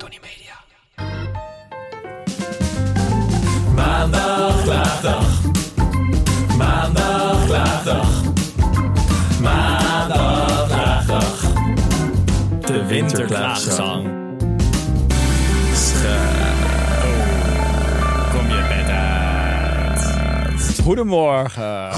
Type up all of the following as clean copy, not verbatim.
Tony Media. Maandag klaagdag. Maandag klaagdag. Maandag klaagdag. De winterklaagzang. Kom je bed uit. Goedemorgen.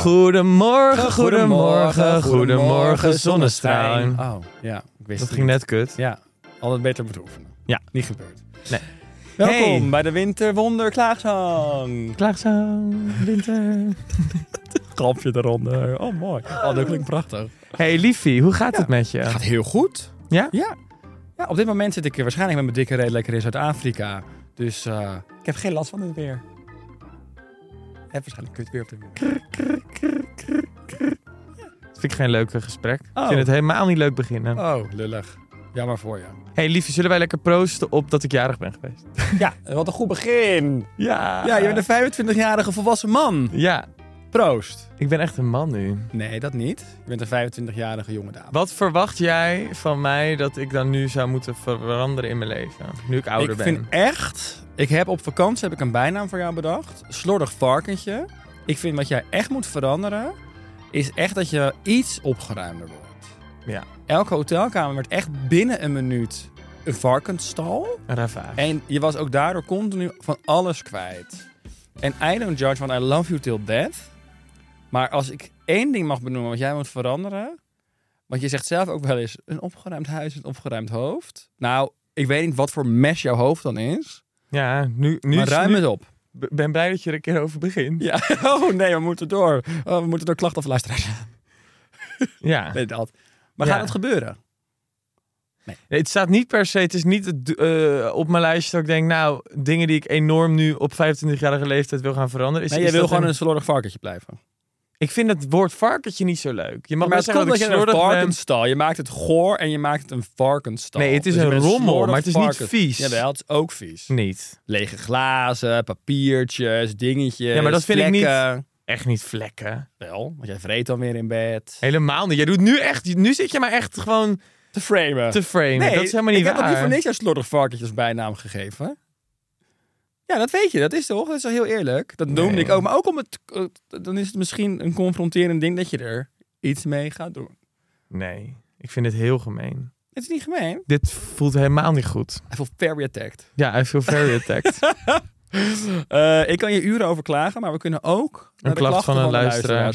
Goedemorgen, zonnestraling. Oh, ja. Ik wist Dat het ging niet. net kut. Ja, altijd beter moeten oefenen. Ja. Niet gebeurd. Nee. Welkom Hey. bij de Winterwonderklaagzang. Klaagzang, winter. Grapje eronder. Oh, mooi. Oh, dat klinkt prachtig. Hey liefie, hoe gaat Ja. het met je? Gaat heel goed. Ja? Ja. Ja, op dit moment zit ik waarschijnlijk met mijn dikke reet lekker in Zuid-Afrika. Dus ik heb geen last van het weer. Ik heb waarschijnlijk kut weer op dit moment. Dat vind ik geen leuk gesprek. Oh. Ik vind het helemaal niet leuk beginnen. Oh, lullig. Jammer voor je. Hey liefie, zullen wij lekker proosten op dat ik jarig ben geweest? Ja, wat een goed begin. Ja. Ja, je bent een 25-jarige volwassen man. Ja, Proost. ik ben echt een man nu. Nee, dat niet. Je bent een 25-jarige jonge dame. Wat verwacht jij van mij dat ik dan nu zou moeten veranderen in mijn leven? Nu ik ouder Ik ben. vind echt... op vakantie heb ik een bijnaam voor jou bedacht. Slordig varkentje. Ik vind wat jij echt moet veranderen... is echt dat je iets opgeruimder wordt. Ja, Elke hotelkamer werd echt binnen een minuut een varkensstal. een ravage. En je was ook daardoor continu van alles kwijt. En I don't judge, want I love you till death. Maar als ik één ding mag benoemen wat jij moet veranderen... Want je zegt zelf ook wel eens... een opgeruimd huis, een opgeruimd hoofd. Nou, ik weet niet wat voor mes jouw hoofd dan is. Ja, nu Maar ruim het op. ben blij dat je er een keer over begint. Ja. Oh nee, we moeten door. We moeten door klachten of luisteraars. Ja. Weet dat. Maar Ja. gaat het gebeuren? Nee, het staat niet per se, het is niet op mijn lijstje dat ik denk, nou, dingen die ik enorm nu op 25-jarige leeftijd wil gaan veranderen. Nee, je wil gewoon een slordig varkentje blijven. Ik vind het woord varkentje niet zo leuk. Je mag Maar wel het komt zeggen dat dat je ik een slordig ben. varkensstal. Je maakt het goor en je maakt het een varkensstal. Nee, het is Dus je een bent rommel, slordig maar het is niet varkens. vies. Jawel, het is ook vies. Niet. Lege glazen, papiertjes, dingetjes. Ja, maar dat vind ik niet- vlekken. Echt niet vlekken. Wel, want jij vreet dan weer in bed. Helemaal niet. Jij doet nu zit je maar echt gewoon Te framen. te framen. Nee, dat is helemaal niet ik heb ook niet waar. voor niks een slordig varkentje als bijnaam gegeven. Ja, dat weet je. Dat is toch? Dat is wel heel eerlijk. Dat noemde Nee. ik ook. Maar ook om het... Dan is het misschien een confronterend ding dat je er iets mee gaat doen. Nee, ik vind het heel gemeen. Het is niet gemeen. Dit voelt helemaal niet goed. I feel very attacked. Ja, I feel very attacked. Ik kan je uren over klagen, maar we kunnen ook naar de klacht klachten van een de luisteraar.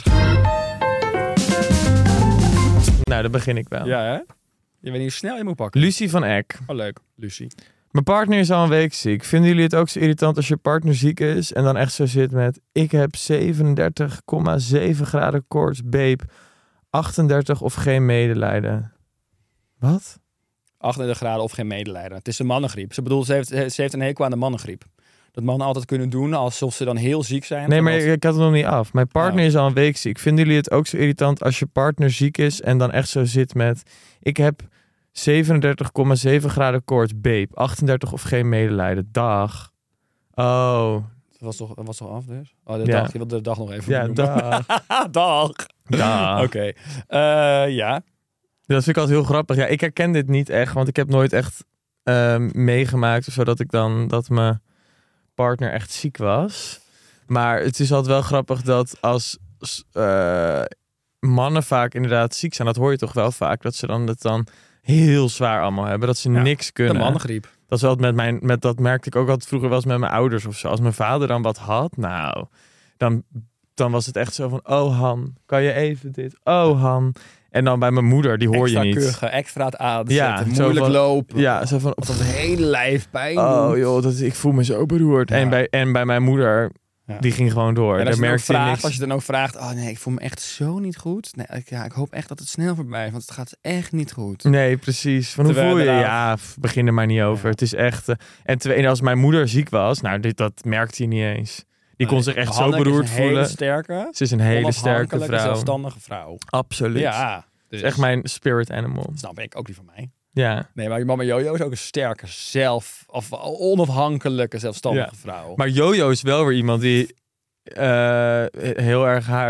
Nou, dan begin ik wel. Ja, hè? Je weet niet hoe snel je moet pakken. Lucie van Eck. Oh, leuk. Lucie. Mijn partner is al een week ziek. Vinden jullie het ook zo irritant als je partner ziek is en dan echt zo zit met... Ik heb 37,7 graden koorts, babe. 38 of geen medelijden. Wat? 38 graden of geen medelijden. Het is een mannengriep. Ze bedoelt, ze heeft een hekel aan de mannengriep. Dat mannen altijd kunnen doen alsof ze dan heel ziek zijn. Nee, maar terwijl ik had het nog niet af. Mijn partner Oh. is al een week ziek. Vinden jullie het ook zo irritant als je partner ziek is en dan echt zo zit met... Ik heb 37,7 graden koorts, babe. 38 of geen medelijden. Dag. Oh, Dat was toch af dus? Oh, de Ja. dag. Je wilde de dag nog even ja, benoemen. dag. Dag. Dag. Oké. Ja. Dat vind ik altijd heel grappig. Ja, ik herken dit niet echt, want ik heb nooit echt meegemaakt zodat dat mijn partner echt ziek was. Maar het is altijd wel grappig dat als mannen vaak inderdaad ziek zijn, dat hoor je toch wel vaak, dat ze dan het dan heel zwaar allemaal hebben, dat ze Ja, niks De kunnen. mannengriep. Dat is wel dat merkte ik ook altijd vroeger wel eens met mijn ouders of zo. Als mijn vader dan wat had, nou, dan was het echt zo van, oh Han, kan je even dit? Oh Han. En dan bij mijn moeder, die hoor Extra je niet. kuchen, extra het aan Ja, zetten, zo moeilijk van- lopen. Ja, zo van, Wat een hele lijf pijn oh doet. joh, ik voel me zo beroerd. Ja. En bij mijn moeder, Ja. die ging gewoon door. En Daar merkte je niks. als je dan ook vraagt, oh nee, ik voel me echt zo niet goed. Nee, ik hoop echt dat het snel voorbij is, want het gaat echt niet goed. Nee, precies. Van hoe Terwijl voel je? inderdaad- Ja, begin er maar niet over. Ja. Het is echt... en als mijn moeder ziek was, nou, dat merkte je niet eens. Die kon zich echt zo Hanneke beroerd is een hele voelen. sterke, Ze is een hele sterke onafhankelijke, vrouw. zelfstandige vrouw. Absoluut. Ja, dus Het is echt mijn spirit animal. snap ik ook die van mij. Ja. Nee, maar je mama Jojo is ook een sterke, onafhankelijke, zelfstandige vrouw. Maar Jojo is wel weer iemand die heel erg haar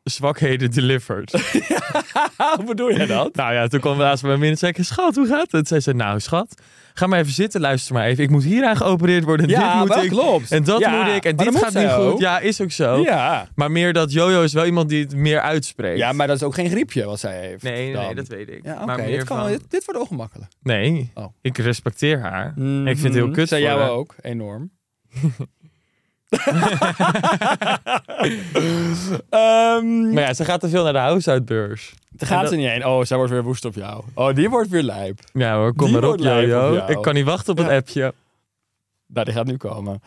zwakheden delivered. Hoe bedoel je dat? Nou ja, toen kwam we laatst bij mij binnen en zei ik, schat, hoe gaat het? Zij zei, nou schat, ga maar even zitten, luister maar even. Ik moet hieraan geopereerd worden. En dit moet maar ik. klopt. En dat moet ik. En maar dit dat gaat moet niet zij goed. ook. Ja, is ook zo. Ja. Maar meer dat Jojo is wel iemand die het meer uitspreekt. Ja, maar dat is ook geen griepje wat zij heeft. Nee, dan. dat weet ik. Ja, oké. Maar meer Dit wordt ongemakkelijk. Nee, Oh. ik respecteer haar. Ik vind het heel kut Zij voor jou haar. ook, enorm. Maar ja, ze gaat te veel naar de huishoudbeurs. Daar gaat En ze niet heen. Oh, zij wordt weer woest op jou. Oh, die wordt weer lijp. Ja hoor, kom Die maar op, wordt lijp op Jojo. jou. Ik kan niet wachten op het Ja. appje. Nou, die gaat nu komen.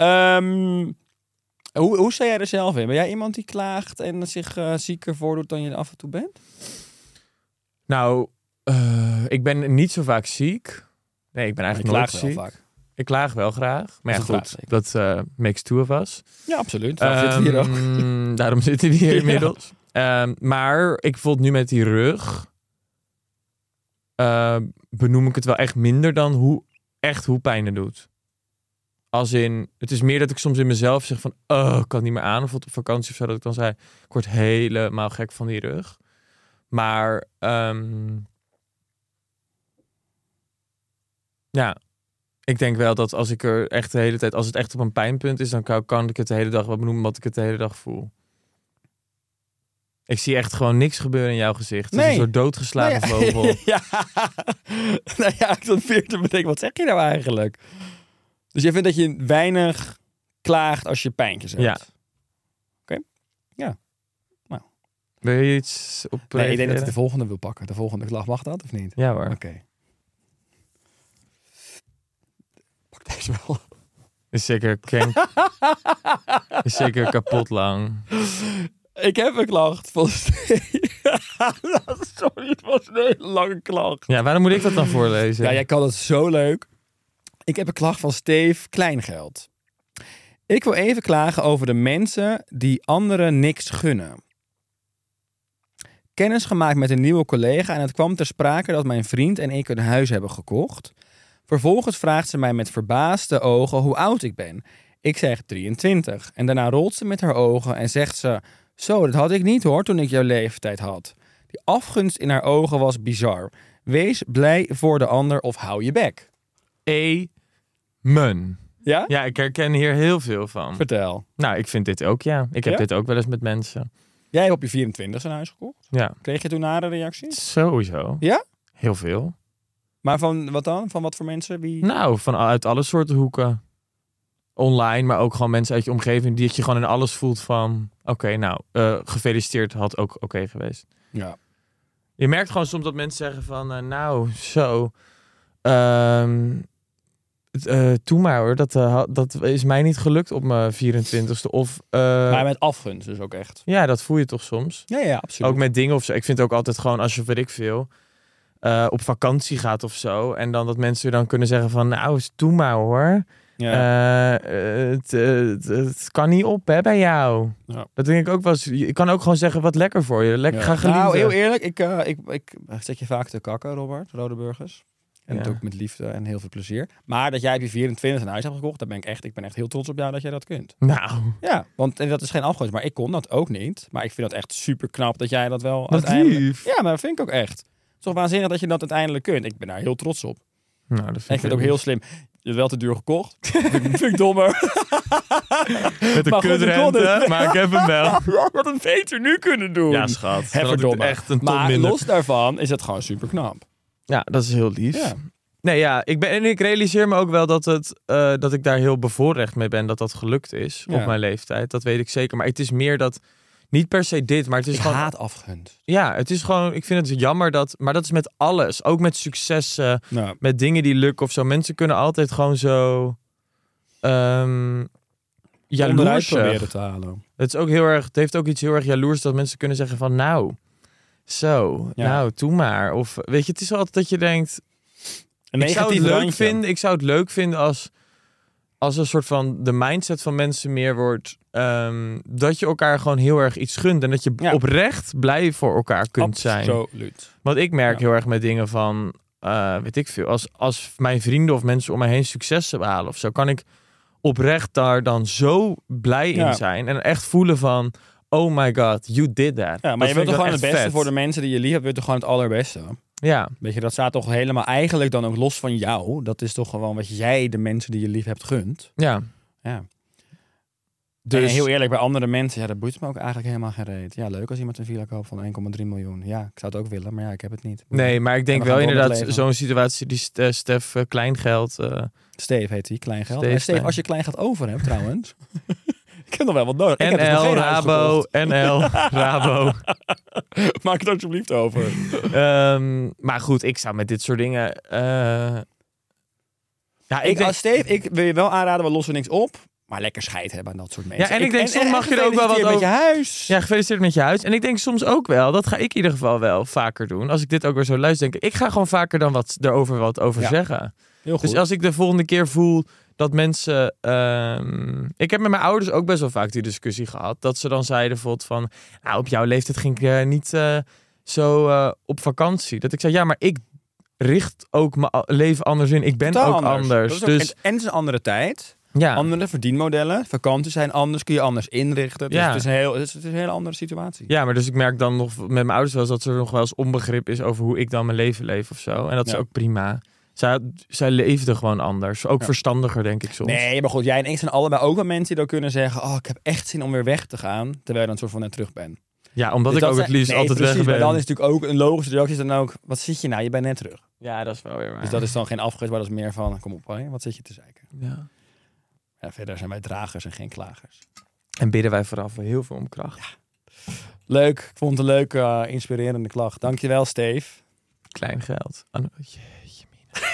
Hoe sta jij er zelf in? Ben jij iemand die klaagt en zich zieker voordoet dan je af en toe bent? Nou, ik ben niet zo vaak ziek. Nee, ik ben eigenlijk nooit ziek. vaak. Ik klaag wel graag. Maar ja, Dat is een goed, dat makes two of us. Ja, absoluut. Daarom zitten we hier ook. Daarom zitten we hier Ja. inmiddels. Maar ik bijvoorbeeld nu met die rug... benoem ik het wel echt minder dan hoe pijn het doet. Als in, het is meer dat ik soms in mezelf zeg van... ik kan het niet meer aan. Of op vakantie of zo, dat ik dan zei... Ik word helemaal gek van die rug. Maar... ja... Ik denk wel dat als ik er echt de hele tijd... Als het echt op een pijnpunt is... Dan kan ik het de hele dag wel benoemen wat ik het de hele dag voel. Ik zie echt gewoon niks gebeuren in jouw gezicht. Het is een soort doodgeslagen vogel. Ja. Nou ja, ik zat weer te bedenken. Wat zeg je nou eigenlijk? Dus jij vindt dat je weinig klaagt als je pijntjes hebt? Ja. Oké. Ja. Nou. Wil je iets op Nee, ik denk dat reageren? ik de volgende wil pakken. De volgende slag. Mag dat of niet? Ja hoor. Oké. Pak deze wel. Is zeker is zeker kapot lang. Ik heb een klacht van Sorry, het was een hele lange klacht. Ja, waarom moet ik dat dan voorlezen? Ja, jij kan het zo leuk. Ik heb een klacht van Steve Kleingeld. Ik wil even klagen over de mensen die anderen niks gunnen. Kennis gemaakt met een nieuwe collega en het kwam ter sprake dat mijn vriend en ik een huis hebben gekocht. Vervolgens vraagt ze mij met verbaasde ogen hoe oud ik ben. Ik zeg 23 en daarna rolt ze met haar ogen en zegt ze... Zo, dat had ik niet hoor toen ik jouw leeftijd had. Die afgunst in haar ogen was bizar. Wees blij voor de ander of hou je bek. Amen. Ja? Ja, ik herken hier heel veel van. Vertel. Nou, ik vind dit ook, ja. Ik heb Ja? dit ook wel eens met mensen. Jij hebt op je 24 een huis gekocht. Ja, Kreeg je toen nare reacties? sowieso. Ja? Heel veel. Maar van wat dan? Van wat voor mensen? Wie? Nou, uit alle soorten hoeken. Online, maar ook gewoon mensen uit je omgeving... die je gewoon in alles voelt van... Oké, nou, gefeliciteerd had ook oké geweest. Ja. Je merkt gewoon soms dat mensen zeggen van... nou, zo... Toe maar hoor, dat is mij niet gelukt op mijn 24ste. Of, Maar met afgunst dus ook echt. ja, dat voel je toch soms. Ja, absoluut. Ook met dingen of zo. Ik vind ook altijd gewoon, als je, weet ik veel... op vakantie gaat of zo. En dan dat mensen dan kunnen zeggen van... Nou, toe maar hoor. Ja. Het kan niet op hè, bij jou. Ja. Dat denk ik ook wel eens. Je kan ook gewoon zeggen wat lekker voor je. Lekker gaan genieten. Nou, heel eerlijk. Ik zet je vaak te kakken, Robert. Rode Burgers. En dat Ja. doe ik met liefde en heel veel plezier. Maar dat jij op je 24 een huis hebt gekocht, daar ben ik ben echt heel trots op jou dat jij dat kunt. Nou, Ja, want en dat is geen afgunst, maar ik kon dat ook niet. Maar ik vind dat echt super knap dat jij dat wel wat uiteindelijk... lief. Ja, maar dat vind ik ook echt. Het is toch waanzinnig dat je dat uiteindelijk kunt. Ik ben daar heel trots op. Nou, dat En ik vind het ook lief. heel slim. Je hebt wel te duur gekocht. vind ik dommer. Met een Maar goed, ik kon kutrente, het. maar ik heb hem wel. Wat een beter nu kunnen doen. Ja, schat. Dan had ik verdomme. echt een ton Maar minder. los daarvan is het gewoon super knap. Ja, dat is heel lief. Ja. Nee, ja, ik realiseer me ook wel dat ik daar heel bevoorrecht mee ben dat dat gelukt is Ja. op mijn leeftijd. Dat weet ik zeker. Maar het is meer dat, niet per se dit, maar het is Ik gewoon... haat afgunst. Ja, het is gewoon, ik vind het jammer maar dat is met alles. Ook met successen, Nou, met dingen die lukken of zo. Mensen kunnen altijd gewoon zo onderuit jaloers proberen te halen. het heeft ook iets heel erg jaloers dat mensen kunnen zeggen van nou, zo, Ja. nou, doe maar. Of weet je, het is altijd dat je denkt, Een ik zou het negatief leuk randje. vinden. Ik zou het leuk vinden als een soort van de mindset van mensen meer wordt dat je elkaar gewoon heel erg iets gunt en dat je Ja. oprecht blij voor elkaar kunt zijn. Absoluut. Want ik merk Ja. heel erg met dingen van weet ik veel, als mijn vrienden of mensen om mij heen successen behalen of zo, kan ik oprecht daar dan zo blij Ja. in zijn en echt voelen van oh my god, you did that. Ja, maar Dat je vind wilt ik toch gewoon wel het echt beste vet. voor de mensen die je lief hebt. Je wilt toch gewoon het allerbeste. Ja, Weet je, dat staat toch helemaal eigenlijk dan ook los van jou. Dat is toch gewoon wat jij de mensen die je lief hebt gunt. ja. Ja. Dus En heel eerlijk, bij andere mensen, ja, dat boeit me ook eigenlijk helemaal geen reet. Ja, leuk als iemand een villa koopt van 1,3 miljoen. Ja, ik zou het ook willen, maar ja, ik heb het niet. nee, maar ik denk En we gaan wel door met inderdaad leven. zo'n situatie die Stef Kleingeld... Steve heet hij, Kleingeld. Steve En Steve, Klein. als je Kleingeld over hebt trouwens. Ik heb nog wel wat nodig. Ik heb dus nog NL, geen huis Rabo, gekocht. NL, Rabo. Maak het alsjeblieft over. Maar goed, ik zou met dit soort dingen... ja, Ik, denk- als Steve, ik wil je wel aanraden, we lossen niks op. Maar lekker scheid hebben aan dat soort mensen. Ja, en ik denk, soms mag je er ook wel wat gefeliciteerd met over- je huis. Ja, gefeliciteerd met je huis. En ik denk soms ook wel, dat ga ik in ieder geval wel vaker doen. Als ik dit ook weer zo luister, denk ik ga gewoon vaker dan wat over Ja. zeggen. Heel goed. Dus als ik de volgende keer voel dat mensen... ik heb met mijn ouders ook best wel vaak die discussie gehad. Dat ze dan zeiden bijvoorbeeld van... Nou, op jouw leeftijd ging ik niet zo op vakantie. Dat ik zei, ja, maar ik richt ook mijn leven anders in. Ik ben Totaal ook anders. Dat is ook- Dus en het is een andere tijd. ja, Andere verdienmodellen. Vakanties zijn anders. Kun je anders inrichten. Dus Ja. het is een hele andere situatie. ja, maar dus ik merk dan nog met mijn ouders wel eens dat er nog wel eens onbegrip is over hoe ik dan mijn leven leef of zo. En dat is Ja. ook prima. Zij leefden gewoon anders. Ook verstandiger, denk ik soms. Nee, maar goed. Jij en ik zijn allebei ook wel mensen die dan kunnen zeggen... Oh, ik heb echt zin om weer weg te gaan. Terwijl je dan soort van net terug bent. Ja, omdat Dus ik dat ook het zijn- liefst nee, altijd precies, weg ben. Maar dan is natuurlijk ook een logische reactie dan ook... Wat zit je nou? Je bent net terug. Ja, dat is wel weer waar. Dus dat is dan geen afgewezen, maar dat is meer van... Kom op, hè? Wat zit je te zeiken? Ja. Ja, verder zijn wij dragers en geen klagers. En bidden wij vooraf wel heel veel om kracht. Leuk. Ik vond het een leuke, inspirerende klacht. Dankjewel, Steve. Klein geld. Jeetje,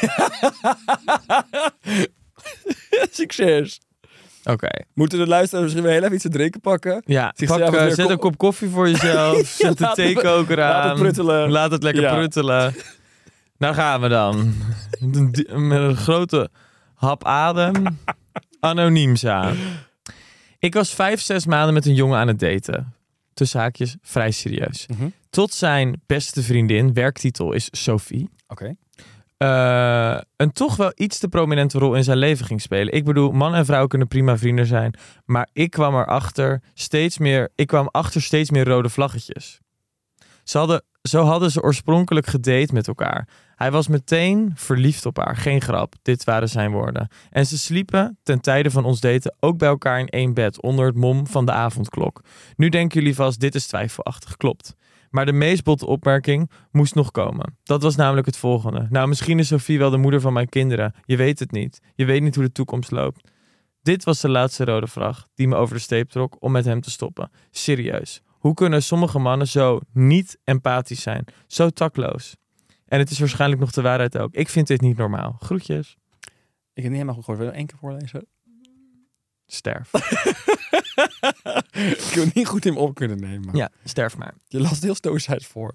Succes. Oké. Moeten de luisteraars misschien weer heel even iets te drinken pakken? Ja, Zichzelf weer zet een kop koffie voor jezelf. Zet de Laat het- theekoker aan. laat het pruttelen. Laat het lekker Ja. pruttelen. Nou gaan we dan. Met een grote hap adem. Anoniemza. Ik was 5-6 maanden met een jongen aan het daten. Tussen haakjes, vrij serieus. Tot zijn beste vriendin, werktitel is Sophie, Oké. een toch wel iets te prominente rol in zijn leven ging spelen. Ik bedoel, man en vrouw kunnen prima vrienden zijn, maar ik kwam achter steeds meer rode vlaggetjes. Zo hadden ze oorspronkelijk gedate met elkaar. Hij was meteen verliefd op haar, geen grap. Dit waren zijn woorden. En ze sliepen ten tijde van ons daten ook bij elkaar in één bed onder het mom van de avondklok. Nu denken jullie vast, dit is twijfelachtig, klopt. Maar de meest botte opmerking moest nog komen. Dat was namelijk het volgende. Nou, misschien is Sophie wel de moeder van mijn kinderen. Je weet het niet. Je weet niet hoe de toekomst loopt. Dit was de laatste rode vlag die me over de streep trok om met hem te stoppen. Serieus. Hoe kunnen sommige mannen zo niet empathisch zijn? Zo takloos. En het is waarschijnlijk nog de waarheid ook. Ik vind dit niet normaal. Groetjes. Ik heb niet helemaal goed gehoord. Wil je nog één keer voorlezen? Sterf. Ik heb het niet goed in me op kunnen nemen. Ja, sterf maar. Je las het heel stoïcijns voor.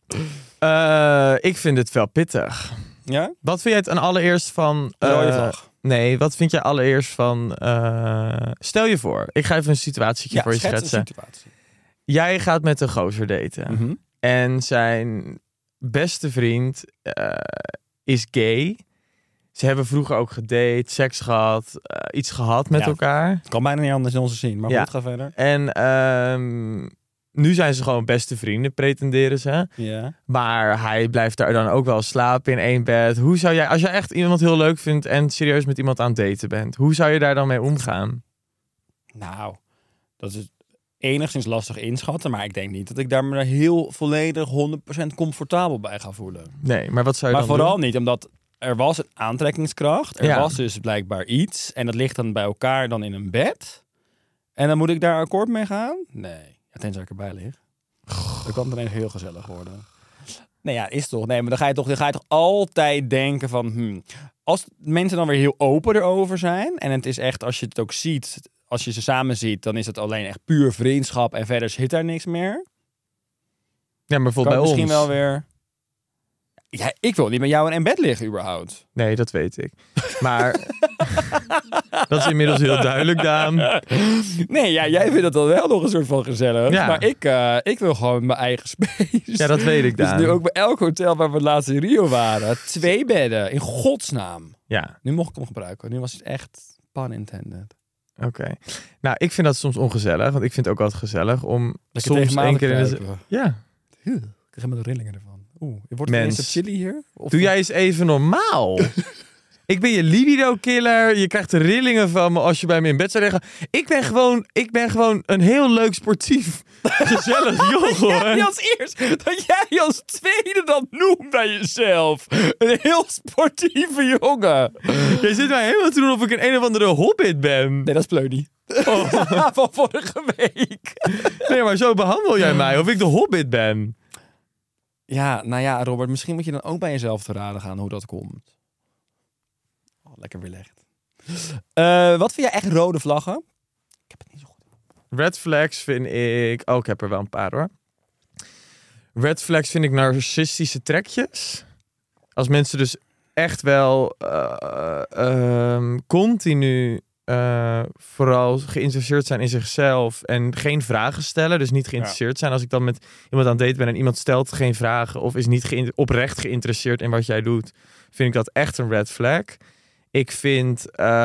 Ik vind het wel pittig. Ja? Wat vind jij het allereerst van... Rode vlag. Nee, wat vind jij allereerst van... stel je voor, ik ga even een situatietje voor je schets schetsen. een situatie. Jij gaat met een gozer daten. Mhm. En zijn beste vriend is gay. Ze hebben vroeger ook gedate, seks gehad, iets gehad met Ja. elkaar. Het kan bijna niet anders in onze zien. Maar Ja. goed, ga verder. En nu zijn ze gewoon beste vrienden, pretenderen ze. Ja. Maar hij blijft daar dan ook wel slapen in één bed. Hoe zou jij, als jij echt iemand heel leuk vindt en serieus met iemand aan het daten bent, hoe zou je daar dan mee omgaan? Nou, dat is enigszins lastig inschatten. Maar ik denk niet dat ik daar me heel volledig 100% comfortabel bij ga voelen. Nee, maar wat zou je Maar dan vooral doen? niet, omdat er was een aantrekkingskracht. Er Ja. was dus blijkbaar iets. En dat ligt dan bij elkaar dan in een bed. En dan moet ik daar akkoord mee gaan? Nee. Ja, tenzij ik erbij lig. Dan kan het ineens heel gezellig worden. Nee, ja, is toch. Nee, maar dan ga je toch altijd denken van... Als mensen dan weer heel open erover zijn... En het is echt, als je het ook ziet... Als je ze samen ziet, dan is het alleen echt puur vriendschap. En verder zit daar niks meer. Ja, maar bijvoorbeeld Kan bij misschien ons. wel weer... Ja, ik wil niet met jou in bed liggen überhaupt. Nee, dat weet ik. Maar dat is inmiddels heel duidelijk, Daan. Nee, ja, jij vindt dat dan wel nog een soort van gezellig. Ja. Maar ik wil gewoon mijn eigen space. Ja, dat weet ik, Dus Daan. nu ook bij elk hotel waar we laatst in Rio waren. 2 bedden, in godsnaam. Ja, Nu mocht ik hem gebruiken. Nu was het echt pun intended. Oké. Nou, ik vind dat soms ongezellig. Want ik vind het ook altijd gezellig om Lekker soms tegen me aan één te keer in de... kruipen. Ja. Ik krijg helemaal de rillingen ervan. Je wordt Mens. ineens chili hier? Of Doe jij eens even normaal. Ik ben je libido-killer. Je krijgt de rillingen van me als je bij me in bed zou liggen. Ik ben gewoon een heel leuk sportief, gezellig joch, hoor. Jij als eerst, dat jij als tweede dat noemt bij jezelf. Een heel sportieve jongen. Jij zit mij helemaal te doen of ik een of andere hobbit ben. Nee, dat is Pleunie. Van vorige week. Nee, maar zo behandel jij mij. Of ik de hobbit ben. Ja, nou ja, Robert, misschien moet je dan ook bij jezelf te raden gaan hoe dat komt. Oh, lekker weerlegd. Wat vind jij echt rode vlaggen? Ik heb het niet zo goed. Red flags vind ik... Oh, ik heb er wel een paar, hoor. Red flags vind ik narcistische trekjes. Als mensen dus echt wel continu vooral geïnteresseerd zijn in zichzelf en geen vragen stellen. Dus niet geïnteresseerd zijn. Als ik dan met iemand aan het daten ben en iemand stelt geen vragen of is niet oprecht geïnteresseerd in wat jij doet, vind ik dat echt een red flag. Ik vind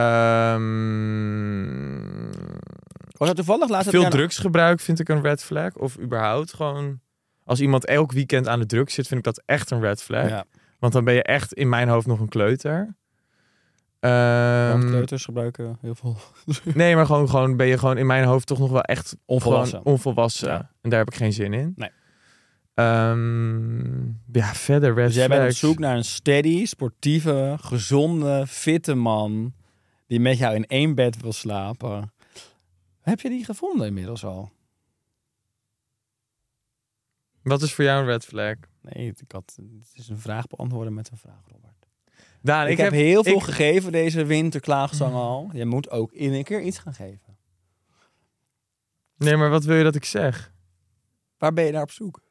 Was dat toevallig laatst? veel drugsgebruik vind ik een red flag. Of überhaupt gewoon... Als iemand elk weekend aan de drugs zit, vind ik dat echt een red flag. Ja. Want dan ben je echt in mijn hoofd nog een kleuter. Want kleuters gebruiken heel veel. Nee, maar gewoon ben je gewoon in mijn hoofd toch nog wel echt Onvolwassen. gewoon onvolwassen. Ja. En daar heb ik geen zin in. Nee. Ja, verder red Dus jij bent op flags. zoek naar een steady, sportieve, gezonde, fitte man die met jou in één bed wil slapen. Heb je die gevonden inmiddels al? Wat is voor jou een red flag? Nee, het is een vraag beantwoorden met een vraag, Robert. Daan, Ik heb heel veel gegeven deze winterklaagzang al. Je moet ook in een keer iets gaan geven. Nee, maar wat wil je dat ik zeg? Waar ben je naar op zoek?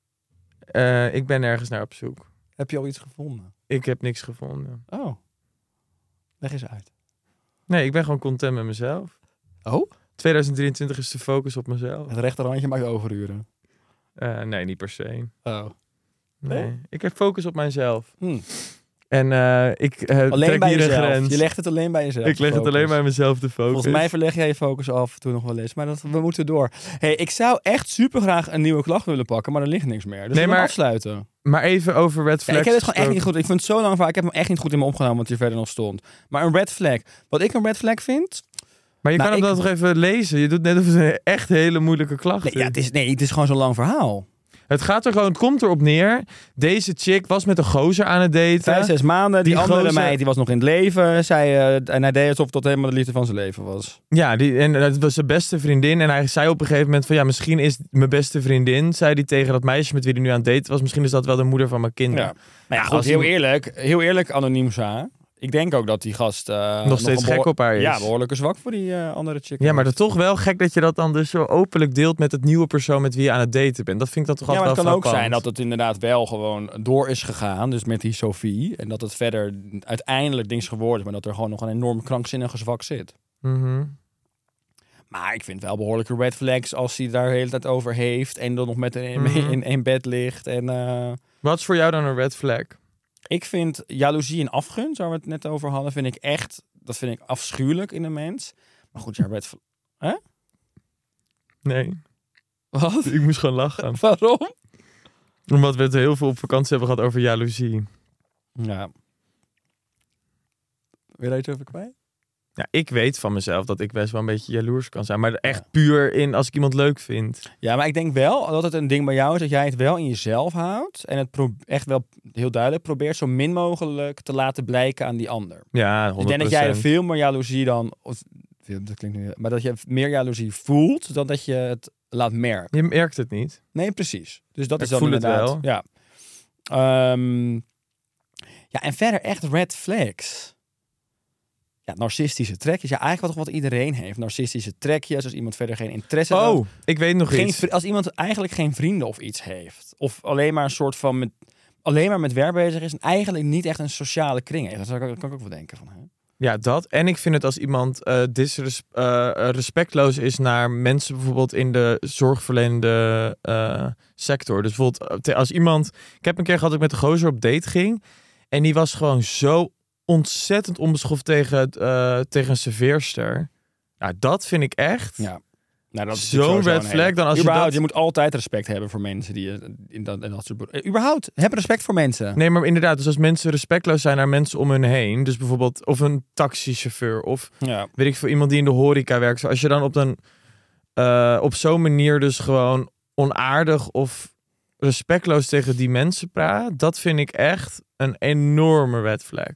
Ik ben ergens naar op zoek. Heb je al iets gevonden? Ik heb niks gevonden. Oh. Leg eens uit. Nee, ik ben gewoon content met mezelf. Oh? 2023 is de focus op mezelf. Het rechterhandje maakt overuren. Nee, niet per se. Oh. Nee, ik heb focus op mijzelf. Hm. En ik Alleen trek bij hier een jezelf. grens. Je legt het alleen bij jezelf. Ik leg het focus. alleen bij mezelf de focus. Volgens mij verleg jij je focus af en toe nog wel eens. Maar we moeten door. Hey, ik zou echt super graag een nieuwe klacht willen pakken, maar er ligt niks meer. Dus Nee, we maar- afsluiten. Maar even over red Ja, flags. ik heb het gewoon echt niet gesproken. goed. Ik vind het zo lang verhaal. Ik heb hem echt niet goed in me opgenomen wat hier verder nog stond. Maar een red flag. Wat ik een red flag vind. Maar je Nou, kan hem dan toch even lezen? Je doet net of het een echt hele moeilijke klacht Nee, is. het is gewoon zo'n lang verhaal. Het komt erop neer. Deze chick was met een gozer aan het daten. 5-6 maanden. Die Die andere gozer- meid die was nog in het leven. En hij deed alsof het tot helemaal de liefde van zijn leven was. Ja, en dat was zijn beste vriendin. En hij zei op een gegeven moment van... Ja, misschien is mijn beste vriendin... Zei hij tegen dat meisje met wie hij nu aan het daten was... Misschien is dat wel de moeder van mijn kinderen. Ja. Maar ja, goed, Als heel iemand- eerlijk, anoniem Sa. Ik denk ook dat die gast... Nog steeds gek op haar is. Ja, behoorlijk zwak voor die andere chick. Ja, maar dat is toch wel gek dat je dat dan dus zo openlijk deelt... met het nieuwe persoon met wie je aan het daten bent. Dat vind ik dan toch Ja, maar altijd het kan wel ook frappant. zijn dat het inderdaad wel gewoon door is gegaan. Dus met die Sophie. En dat het verder uiteindelijk dings geworden is. Maar dat er gewoon nog een enorm krankzinnige zwak zit. Mhm. Maar ik vind wel behoorlijke red flags als hij daar de hele tijd over heeft. En dan nog met een Mhm. in één bed ligt. En Wat is voor jou dan een red flag? ik vind jaloezie en afgunst, waar we het net over hadden, vind ik echt... Dat vind ik afschuwelijk in een mens. Maar goed, ja, red flag... Nee, Wat? ik moest gewoon lachen. Waarom? Omdat we het heel veel op vakantie hebben gehad over jaloezie. Ja. Wil je iets over kwijt? Ja, ik weet van mezelf dat ik best wel een beetje jaloers kan zijn. Maar echt Ja. puur in als ik iemand leuk vind. Ja, maar ik denk wel dat het een ding bij jou is dat jij het wel in jezelf houdt. En het echt wel heel duidelijk probeert zo min mogelijk te laten blijken aan die ander. Ja, 100%. Ik denk dat jij er veel meer jaloezie dan... Dat klinkt nu... Maar dat je meer jaloezie voelt dan dat je het laat merken. Je merkt het niet. Nee, precies. Dus dat Ik is dan voel het inderdaad... wel. Ja. Ja, en verder echt red flags. Ja, narcistische trekjes. Ja, eigenlijk wat iedereen heeft. Narcistische trekjes. Als iemand verder geen interesse heeft. Oh, ik weet nog iets. Als iemand eigenlijk geen vrienden of iets heeft. Of alleen maar een soort van... alleen maar met werk bezig is. En eigenlijk niet echt een sociale kring heeft. Dat kan ik ook wel denken van. Hè? Ja, dat. En ik vind het als iemand respectloos is naar mensen bijvoorbeeld in de zorgverlenende sector. Dus bijvoorbeeld als iemand... Ik heb een keer gehad dat ik met een gozer op date ging. En die was gewoon zo ontzettend onbeschoft tegen een serveerster. Nou, dat vind ik echt Ja. Nou, dat is zo'n sowieso red een flag. Dan als überhaupt, je je moet altijd respect hebben voor mensen die in dat soort... Überhaupt, heb respect voor mensen. Nee, maar inderdaad, dus als mensen respectloos zijn naar mensen om hun heen, dus bijvoorbeeld of een taxichauffeur of Ja. weet ik veel, iemand die in de horeca werkt. Als je dan op zo'n manier dus gewoon onaardig of respectloos tegen die mensen praat, dat vind ik echt een enorme red flag.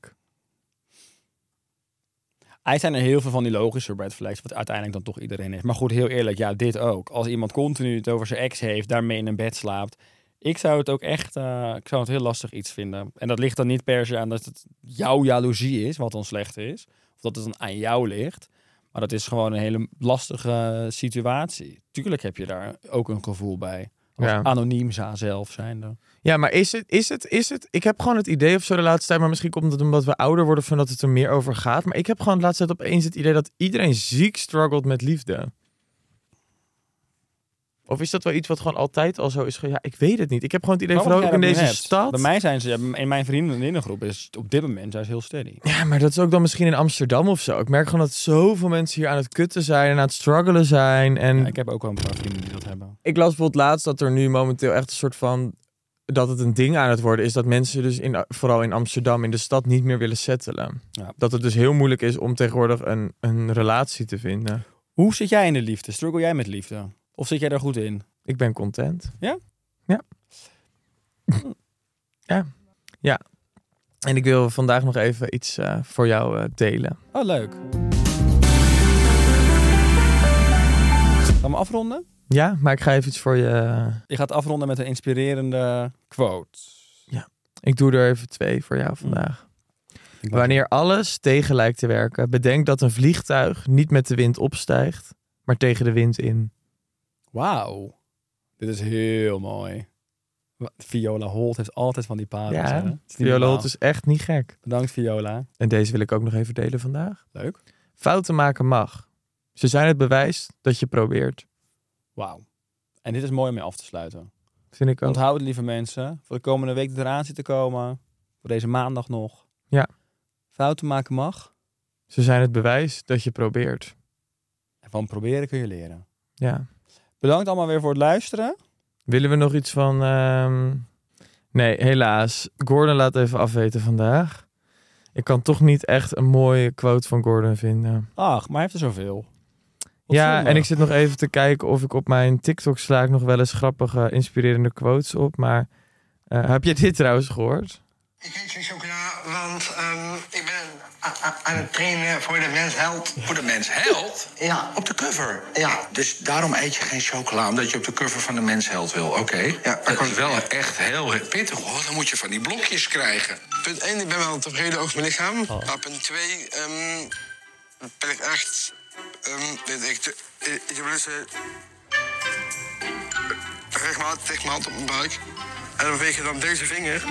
Zijn er heel veel van die logische red flags, wat uiteindelijk dan toch iedereen heeft. Maar goed, heel eerlijk, ja, dit ook. Als iemand continu het over zijn ex heeft, daarmee in een bed slaapt. Ik zou het ook echt, ik zou het heel lastig iets vinden. En dat ligt dan niet per se aan dat het jouw jaloezie is, wat dan slecht is. Of dat het dan aan jou ligt. Maar dat is gewoon een hele lastige situatie. Tuurlijk heb je daar ook een gevoel bij. Als anoniem zelf zijnde. Ja, maar is het? Ik heb gewoon het idee of zo de laatste tijd, maar misschien komt het omdat we ouder worden van dat het er meer over gaat. Maar ik heb gewoon de laatste tijd opeens het idee dat iedereen ziek struggelt met liefde. Of is dat wel iets wat gewoon altijd al zo is? Ja, ik weet het niet. Ik heb gewoon het idee, vooral ook in deze stad. Bij mij zijn ze, in mijn vriendinnengroep is op dit moment zijn ze heel steady. Ja, maar dat is ook dan misschien in Amsterdam of zo. Ik merk gewoon dat zoveel mensen hier aan het kutten zijn en aan het struggelen zijn. En Ja, ik heb ook wel een paar vrienden die dat hebben. ik las bijvoorbeeld laatst dat er nu momenteel echt een soort van, dat het een ding aan het worden is dat mensen dus vooral in Amsterdam in de stad niet meer willen settelen. Ja. Dat het dus heel moeilijk is om tegenwoordig een relatie te vinden. Hoe zit jij in de liefde? Struggle jij met liefde? Of zit jij daar goed in? Ik ben content. Ja? Ja. Ja. En ik wil vandaag nog even iets voor jou delen. Oh, leuk. Gaan we afronden? Ja, maar ik ga even iets voor je. Je gaat afronden met een inspirerende quote. Ik doe er even 2 voor jou vandaag. Wanneer alles tegen lijkt te werken, bedenk dat een vliegtuig niet met de wind opstijgt, maar tegen de wind in. Wauw. Dit is heel mooi. Viola Holt heeft altijd van die parels. hè? Het is niet Viola normaal. Holt is echt niet gek. Bedankt, Viola. En deze wil ik ook nog even delen vandaag. Leuk. Fouten maken mag. Ze zijn het bewijs dat je probeert. Wauw. En dit is mooi om mee af te sluiten. Vind ik ook. Onthoud het, lieve mensen. Voor de komende week die eraan zit te komen. Voor deze maandag nog. Ja. Fouten maken mag. Ze zijn het bewijs dat je probeert. En van proberen kun je leren. Ja. Bedankt allemaal weer voor het luisteren. Willen we nog iets van... Nee, helaas. Gordon laat even afweten vandaag. Ik kan toch niet echt een mooie quote van Gordon vinden. Ach, maar hij heeft er zoveel. Wat Ja, zonde. en ik zit nog even te kijken of ik op mijn TikTok sla ik nog wel eens grappige, inspirerende quotes op. Maar heb je dit trouwens gehoord? Ik eet geen chocola, want ik ben aan het trainen voor de Mens Held. Voor de Mens Held? Ja. Op de cover? Ja. Dus daarom eet je geen chocola, omdat je op de cover van de Mens Held wil. Oké. Ja, Dat is wel echt heel pittig, hoor. Dan moet je van die blokjes krijgen. Punt 1, ik ben wel tevreden over mijn lichaam. Maar punt 2, ben ik echt... weet ik heb dus regelmatig op mijn buik. En dan beweeg je dan deze vinger.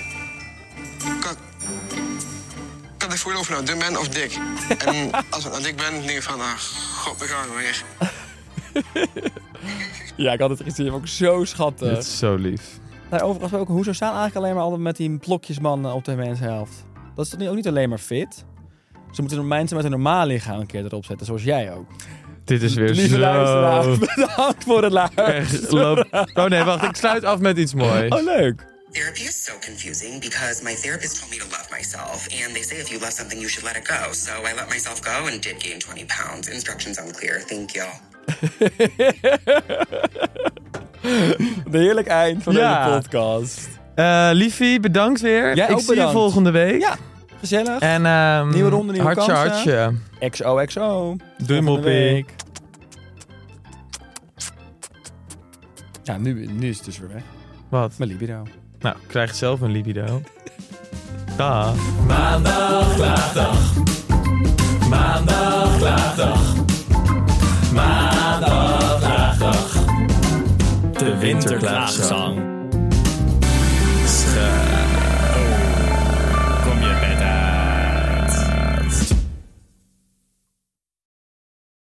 Kan ik voelen of ik nou dun ben of dik. En als ik nou dik ben, denk ik van, god, we gaan weer. Ja, ik had het gezien. Ook zo schattig. Dit is zo lief. Nou, overigens ook, hoezo staan eigenlijk alleen maar altijd met die blokjesman op de mensenhelft? Dat is toch ook niet alleen maar fit? Ze moeten mensen met een normaal lichaam een keer erop zetten, zoals jij ook. Dit is weer Lieve zo... luisteraar, bedankt voor het luisteren. Echt, Oh nee, wacht. Ik sluit af met iets moois. Oh, leuk. Therapy is so confusing because my therapist told me to love myself, and they say if you love something, you should let it go. So I let myself go and did gain 20 pounds. Instructions unclear. Thank you. De heerlijk eind van Ja. deze podcast. Liefie, bedankt weer. Jij ik ook zie je bedankt. volgende week. Ja, gezellig. En Nieuwe ronde, nieuwe hartje, kansen. hartje. XOXO. Doei, Volgende moppie. week. Ja, nu is het dus weer weg. Wat? Mijn libido. Nou, krijg zelf een libido. Dag. Maandag, klaagdag. Maandag, klaagdag. Maandag, klaagdag. De winterklaagzang.